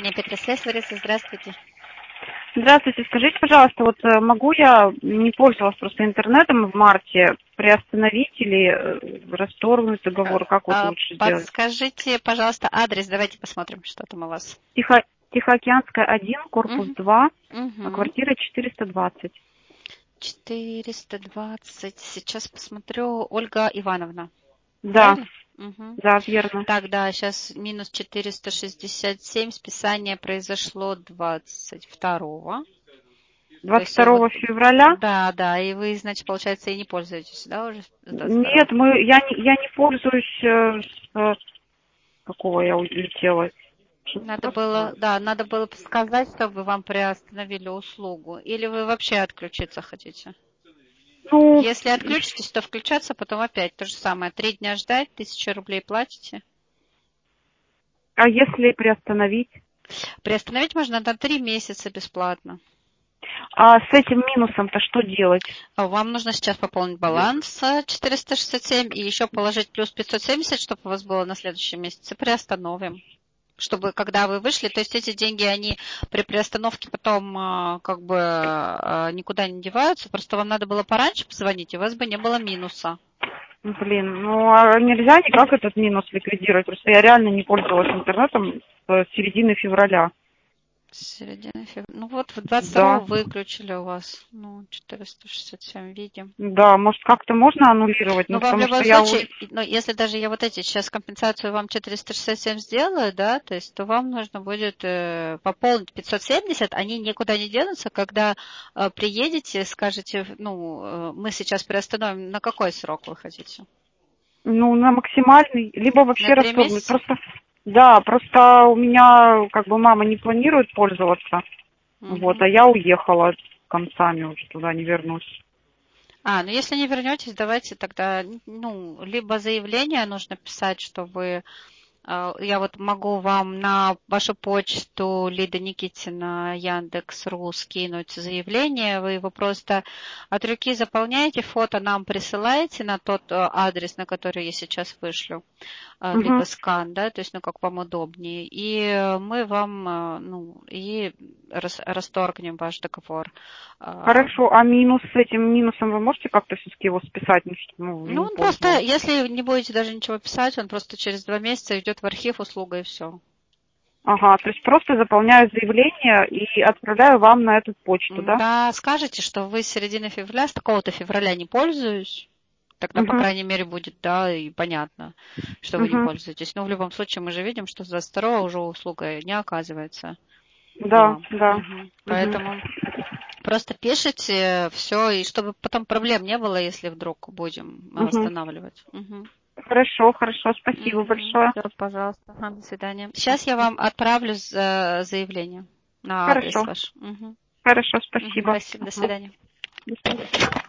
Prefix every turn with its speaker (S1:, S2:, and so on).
S1: компания Петросвязь, Лариса, здравствуйте.
S2: Здравствуйте, скажите, пожалуйста, вот могу я, не пользовалась просто интернетом в марте, приостановить или расторгнуть договор, как вот лучше сделать?
S1: Подскажите, пожалуйста, адрес, давайте посмотрим, что там у вас.
S2: Тихоокеанская, 1, корпус 2, квартира 420.
S1: 420, сейчас посмотрю, Ольга Ивановна.
S2: Да,
S1: Правильно? Угу.
S2: да, верно.
S1: Так, да, сейчас минус 467, списание произошло 22-го.
S2: 22 февраля?
S1: Да, и вы, значит, получается, и не пользуетесь, да, уже с 22-го?
S2: Нет, я не пользуюсь, какого я улетела.
S1: Надо было сказать, чтобы вам приостановили услугу. Или вы вообще отключиться хотите?
S2: Ну,
S1: Если отключитесь, то включаться потом опять то же самое. 3 дня ждать, 1000 рублей платите.
S2: а если приостановить?
S1: Приостановить можно на 3 месяца бесплатно.
S2: А с этим минусом-то что делать?
S1: Вам нужно сейчас пополнить баланс 467 и еще положить плюс 570, чтобы у вас было на следующем месяце. Приостановим. Чтобы, когда вы вышли, то есть эти деньги, они при приостановке потом как бы никуда не деваются, просто вам надо было пораньше позвонить, и у вас бы не было минуса.
S2: Блин, ну а нельзя никак этот минус ликвидировать, просто я реально не пользовалась интернетом с середины февраля.
S1: Середина февраля. Ну вот, в
S2: Да,
S1: 22-го выключили у вас. Ну, 467 видим.
S2: да, может как-то можно аннулировать,
S1: Ну,
S2: ну
S1: вам в
S2: потому
S1: любом
S2: что я...
S1: случае, ну, если даже я вот эти сейчас компенсацию вам 467 сделаю, да, то есть, то вам нужно будет пополнить 570, они никуда не денутся, когда приедете, скажете, ну, мы сейчас приостановим, на какой срок вы хотите?
S2: Ну, на максимальный, либо
S1: На
S2: вообще
S1: 3
S2: расторгнуть.
S1: месяца?
S2: Просто, да, просто у меня как бы мама не планирует пользоваться, вот,
S1: Угу.
S2: а я уехала концами уже туда, не вернусь.
S1: Ну если не вернетесь, давайте тогда, ну, либо заявление нужно писать, что вы я вот могу вам на вашу почту Лида Никитина Яндекс.ру скинуть заявление. Вы его просто от руки заполняете, фото нам присылаете на тот адрес, на который я сейчас вышлю,
S2: Угу.
S1: либо скан, да, то есть, ну, как вам удобнее. И мы вам, ну, и расторгнем ваш договор.
S2: Хорошо, а минус с этим минусом вы можете как-то все-таки его списать, ну,
S1: Ну,
S2: не
S1: он просто,
S2: пользовалась?
S1: если не будете даже ничего писать, он просто через 2 месяца идет в архив услуга и все.
S2: Ага, то есть просто заполняю заявление и отправляю вам на эту почту, да?
S1: Да, скажете, что вы с середины февраля, с такого-то февраля не пользуюсь. Тогда, по
S2: Угу,
S1: крайней мере, будет, да, и понятно, что вы не
S2: угу.
S1: пользуетесь. Но в любом случае мы же видим, что с 22 уже услуга не оказывается
S2: Да,
S1: вам.
S2: да. Угу.
S1: Поэтому просто пишите все, и чтобы потом проблем не было, если вдруг будем
S2: Угу.
S1: восстанавливать. Угу.
S2: Хорошо, хорошо, спасибо большое.
S1: Все, пожалуйста. До свидания. Сейчас я вам отправлю заявление на адрес
S2: Хорошо,
S1: ваш.
S2: хорошо, спасибо.
S1: Спасибо. До свидания.
S2: До свидания.